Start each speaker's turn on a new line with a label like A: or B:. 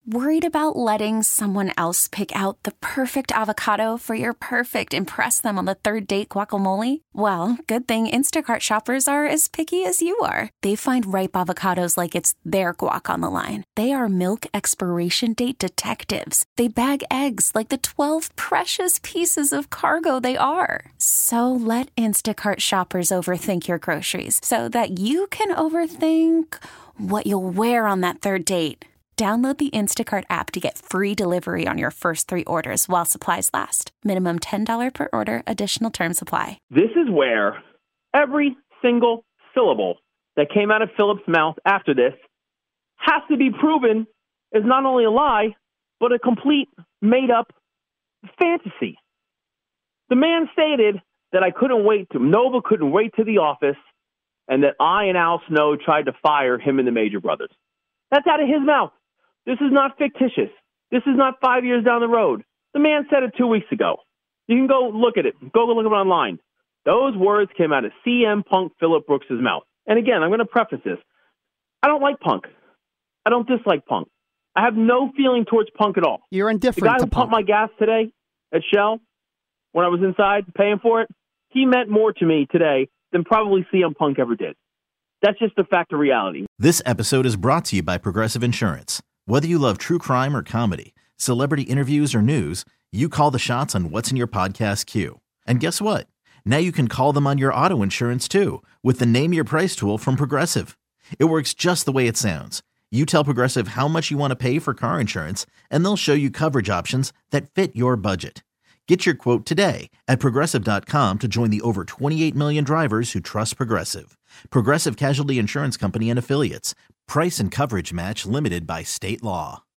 A: Worried about letting someone else pick out the perfect avocado for your perfect impress them on the third date guacamole? Well, good thing Instacart shoppers are as picky as you are. They find ripe avocados like it's their guac on the line. They are milk expiration date detectives. They bag eggs like the 12 precious pieces of cargo they are. So let Instacart shoppers overthink your groceries so that you can overthink what you'll wear on that third date. Download the Instacart app to get free delivery on your first 3 orders while supplies last. Minimum $10 per order. Additional terms apply.
B: This is where every single syllable that came out of Philip's mouth after this has to be proven is not only a lie, but a complete made-up fantasy. The man stated that Nova couldn't wait to the office, and that I and Al Snow tried to fire him and the Major Brothers. That's out of his mouth. This is not fictitious. This is not 5 years down the road. The man said it 2 weeks ago. You can go look at it. Go look at it online. Those words came out of CM Punk Phillip Brooks' mouth. And again, I'm going to preface this. I don't like Punk. I don't dislike Punk. I have no feeling towards Punk at all.
C: You're indifferent
B: to Punk. The guy
C: who
B: pumped my gas today at Shell when I was inside paying for it, he meant more to me today than probably CM Punk ever did. That's just a fact of reality.
D: This episode is brought to you by Progressive Insurance. Whether you love true crime or comedy, celebrity interviews or news, you call the shots on what's in your podcast queue. And guess what? Now you can call them on your auto insurance too with the Name Your Price tool from Progressive. It works just the way it sounds. You tell Progressive how much you want to pay for car insurance, and they'll show you coverage options that fit your budget. Get your quote today at Progressive.com to join the over 28 million drivers who trust Progressive. Progressive Casualty Insurance Company and Affiliates. Price and coverage match limited by state law.